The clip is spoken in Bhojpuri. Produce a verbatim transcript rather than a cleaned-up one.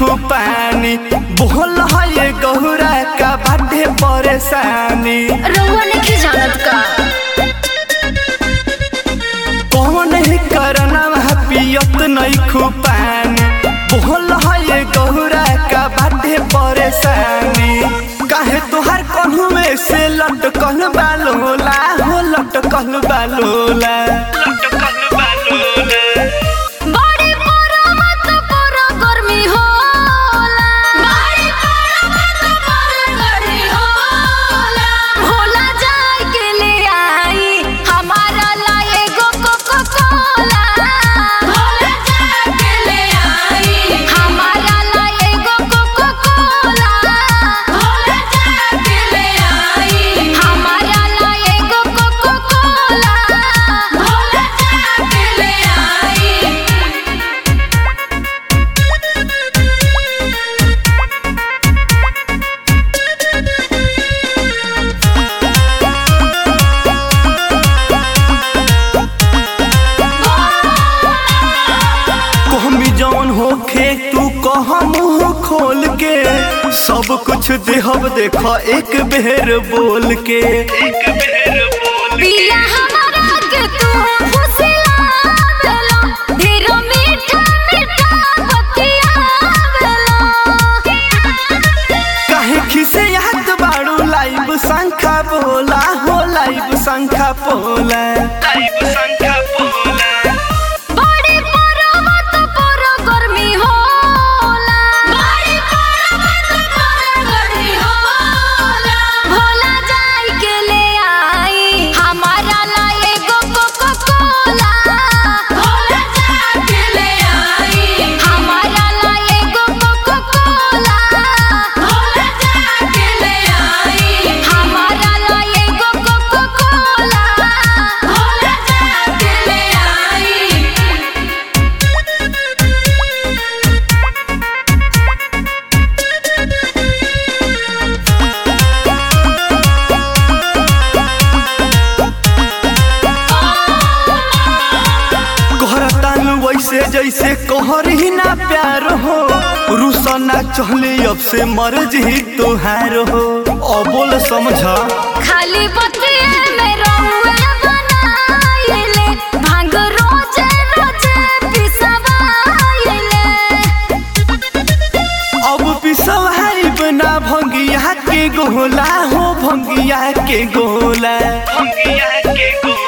नइखो पानी बोल है गौरा का बाटे परेशानी रउआ नहीं जानत का कौन है करना पियत नइखो पानी बोल है गौरा का बाटे परेशानी काहे तोहार कन्हू में से लटकल बालोला हो लटकल बालोला लटकल बालोला बड़ी मरमत पर गर्मी होला बड़ी मरमत पर गर्मी होला भोला जाए के ले आई हमारा ला एगो कोको कोला भोला जाए के ले आई हमारा ला एगो कोको कोला भोला जाए के ले आई हमारा ला एगो कोको कोला भोला जाए के ले आई कहमी जौन होखे तू कह मुँह खोल के सब कुछ देहब देख एक बेर बोल के एक बेर बोल पिया हमारा के तू फुसलावेलो धीरो मीठा मीठा बतियावेलो काहे खिसे याद बाड़ू लाइव शंखा बोला हो लाइव शंखा बोला लाइव शंखा बोला बड़ी मरमत पर गर्मी होला बड़ी मरमत पर गर्मी होला भोला जाए के ले आई हमारा ला एगो कोको कोला भोला जाए के ले आई हमारा ला एगो कोको कोला भोला जाए के ले आई हमारा ला एगो कोको कोला भोला जाए के ले आई कहरतान वैसे जैसे कहर ही ना प्यार हो रुसना चहले अब से मर्ज ही तुहार हो अबोल समझा खाली बतिए में रहुए बनाइले भांग रोजे रोजे पिसवाइले अब पिसवाई बना भंगिया के गोला हो भंगिया के गोला भंगिया के गोला